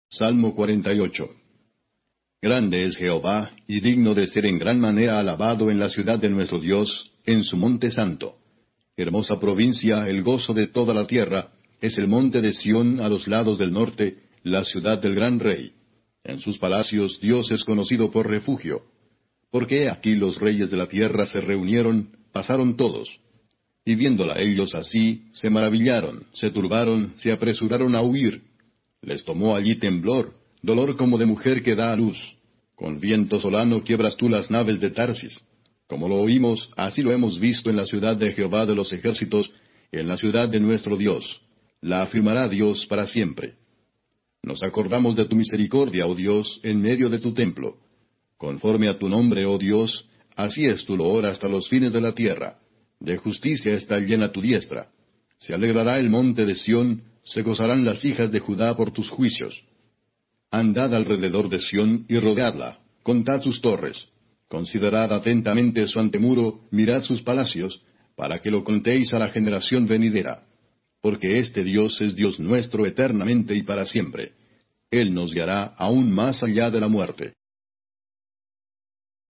Salmo 48. Grande es Jehová, y digno de ser en gran manera alabado en la ciudad de nuestro Dios, en su monte santo. Hermosa provincia, el gozo de toda la tierra, es el monte de Sión a los lados del norte, la ciudad del gran rey. En sus palacios Dios es conocido por refugio. Porque aquí los reyes de la tierra se reunieron, pasaron todos. Y viéndola ellos así, se maravillaron, se turbaron, se apresuraron a huir. Les tomó allí temblor, dolor como de mujer que da a luz. Con viento solano quiebras tú las naves de Tarsis. Como lo oímos, así lo hemos visto en la ciudad de Jehová de los ejércitos, en la ciudad de nuestro Dios. La afirmará Dios para siempre. Nos acordamos de tu misericordia, oh Dios, en medio de tu templo. Conforme a tu nombre, oh Dios, así es tu loor hasta los fines de la tierra. De justicia está llena tu diestra. Se alegrará el monte de Sión, se gozarán las hijas de Judá por tus juicios. Andad alrededor de Sión y rodeadla, contad sus torres. Considerad atentamente su antemuro, mirad sus palacios, para que lo contéis a la generación venidera. Porque este Dios es Dios nuestro eternamente y para siempre. Él nos guiará aún más allá de la muerte.